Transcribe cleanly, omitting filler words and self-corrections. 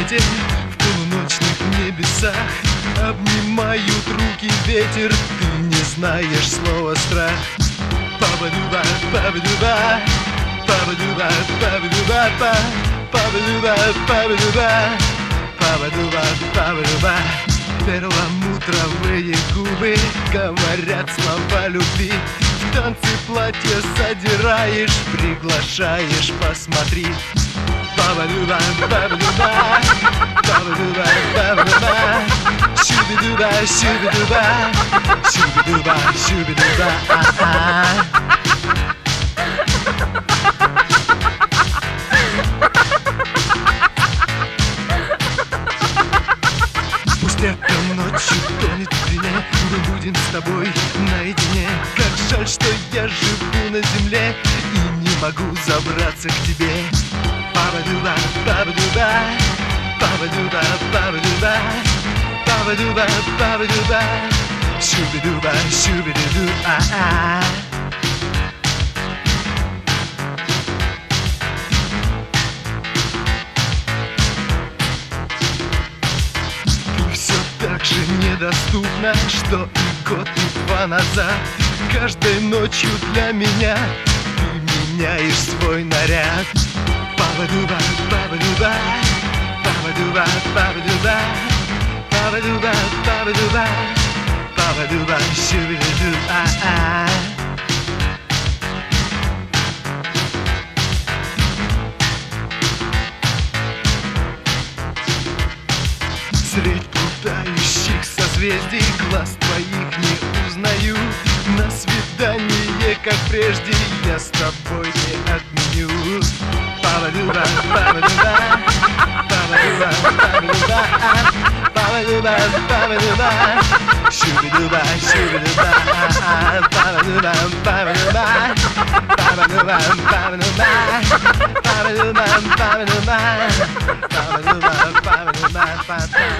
рассвете в полуночных небесах обнимают руки ветер, ты не знаешь слова страх. Па-ба-ду-ба, па-ба-ду-ба, па-ба-ду-ба, па-ба-ду-ба, па-ба-ду-ба, па-ба-ду-ба, па-ба-ду-ба, па-ба-ду-ба. Перламутровые губы говорят слова любви. В танце платье задираешь, приглашаешь, посмотри. Ба-ба-ду-ба, ба-ба-ду-ба, ба-ба-ду-ба, ба-ба-ду-ба, щуби-дуба, щуби-дуба, щуби-дуба, щуби-дуба, а-а. Пусть эта ночью тонет в дне, мы будем с тобой наедине. Как жаль, что я живу на земле и не могу забраться к тебе. Ба-ба-ду-ба, ба-ба-ду-ба, ба-ба-ду-ба, ба-ба-ду-ба, ба-ба-ду-ба, ба-ба-ду-ба, щуби-дуба, щуби-ду-ду, а-а. Ты все так же недоступна, что и год, и два назад. Каждой ночью для меня ты меняешь свой наряд. Ба-ба-ду-ба, ба-ба-ду-ба, ба-ба-ду-ба, ба-ба-ду-ба, ба-ба-ду-ба, ба-ба-ду-ба, ба-ба-ду-ба, щуби-ду-ду, а-а. Средь путающих созвездий глаз твоих не узнаю. На свидание, как прежде, я с тобой не отменю. Ба-ба-ду-ба, ба-ба-ду-ба, ба-ба-ду-ба, ба-ба-ду-ба, ба-ба-ду-ба, ба-ба-ду-ба, щуби-дуба, щуби-дуба, ба-ба-ду-ба, ба-ба-ду-ба, ба-ба-ду-ба, ба-ба-ду-ба, ба-ба-ду-ба, ба-ба-ду-ба, ба-ба-ду-ба, ба-ба-ду-ба, ба-ба-ду-ба.